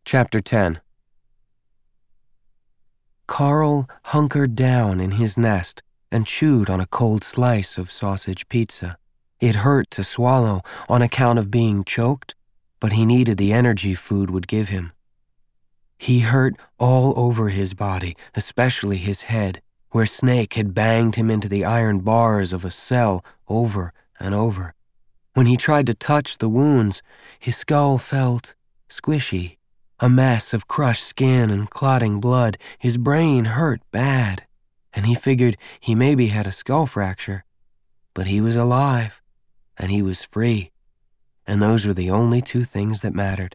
Chapter 10. Carl hunkered down in his nest and chewed on a cold slice of sausage pizza. It hurt to swallow on account of being choked, but he needed the energy food would give him. He hurt all over his body, especially his head, where Snake had banged him into the iron bars of a cell over and over. When he tried to touch the wounds, his skull felt squishy, a mess of crushed skin and clotting blood. His brain hurt bad, and he figured he maybe had a skull fracture. But he was alive, and he was free, and those were the only two things that mattered.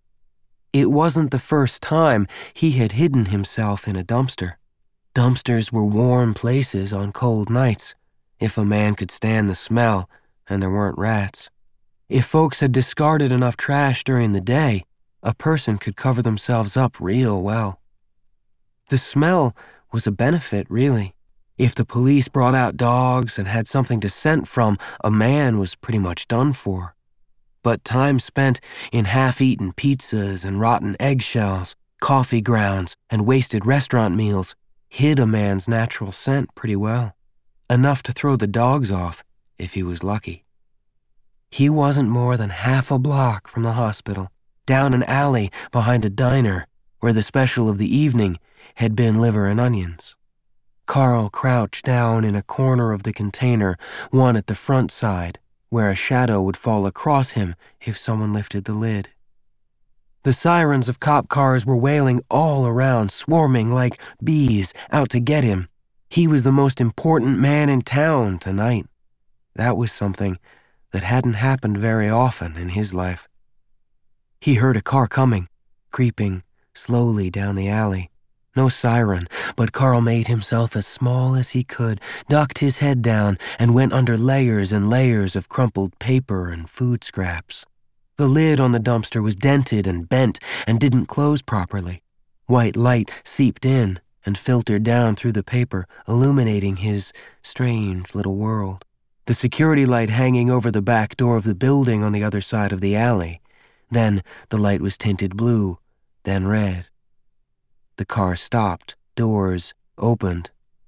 It wasn't the first time he had hidden himself in a dumpster. Dumpsters were warm places on cold nights, if a man could stand the smell and there weren't rats. If folks had discarded enough trash during the day, a person could cover themselves up real well. The smell was a benefit, really. If the police brought out dogs and had something to scent from, a man was pretty much done for. But time spent in half-eaten pizzas and rotten eggshells, coffee grounds, and wasted restaurant meals hid a man's natural scent pretty well, enough to throw the dogs off if he was lucky. He wasn't more than half a block from the hospital, down an alley behind a diner where the special of the evening had been liver and onions. Carl crouched down in a corner of the container, one at the front side, where a shadow would fall across him if someone lifted the lid. The sirens of cop cars were wailing all around, swarming like bees out to get him. He was the most important man in town tonight. That was something that hadn't happened very often in his life. He heard a car coming, creeping slowly down the alley. No siren, but Carl made himself as small as he could, ducked his head down, and went under layers and layers of crumpled paper and food scraps. The lid on the dumpster was dented and bent and didn't close properly. White light seeped in and filtered down through the paper, illuminating his strange little world. The security light hanging over the back door of the building on the other side of the alley. Then the light was tinted blue, then red. The car stopped. Doors opened.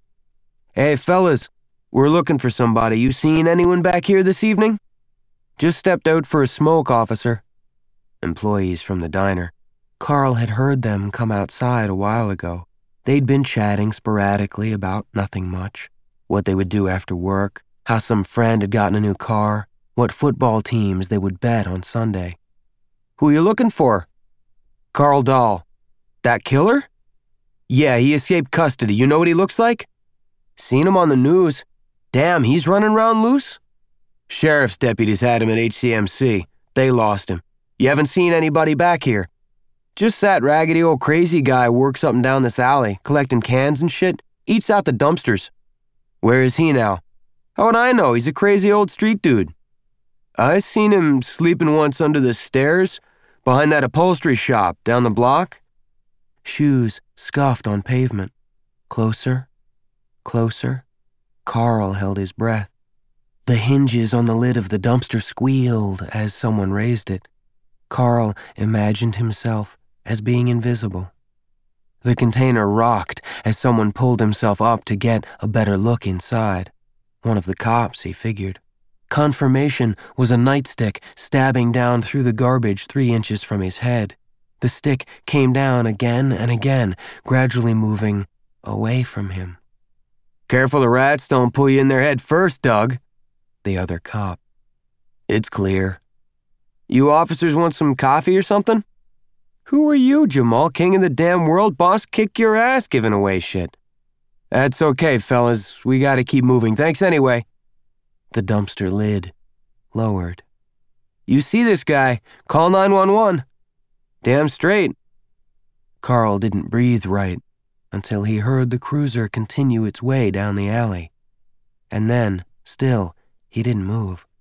"Hey, fellas, we're looking for somebody. You seen anyone back here this evening?" "Just stepped out for a smoke, officer." Employees from the diner. Carl had heard them come outside a while ago. They'd been chatting sporadically about nothing much. What they would do after work, how some friend had gotten a new car, what football teams they would bet on Sunday. "Who you looking for?" "Carl Dahl." "That killer?" "Yeah, he escaped custody. You know what he looks like?" "Seen him on the news." "Damn, he's running around loose?" "Sheriff's deputies had him at HCMC. They lost him. You haven't seen anybody back here?" "Just that raggedy old crazy guy works up and down this alley, collecting cans and shit. Eats out the dumpsters." "Where is he now?" "How would I know? He's a crazy old street dude." "I seen him sleeping once under the stairs, behind that upholstery shop down the block." Shoes scuffed on pavement. Closer, closer. Carl held his breath. The hinges on the lid of the dumpster squealed as someone raised it. Carl imagined himself as being invisible. The container rocked as someone pulled himself up to get a better look inside. One of the cops, he figured. Confirmation was a nightstick stabbing down through the garbage 3 inches from his head. The stick came down again and again, gradually moving away from him. "Careful the rats don't pull you in their head first, Doug." The other cop. "It's clear." "You officers want some coffee or something?" "Who are you, Jamal, king of the damn world? Boss kick your ass giving away shit." "That's okay, fellas. We gotta keep moving. Thanks anyway." The dumpster lid lowered. "You see this guy, call 911. "Damn straight." Carl didn't breathe right until he heard the cruiser continue its way down the alley. And then, still, he didn't move.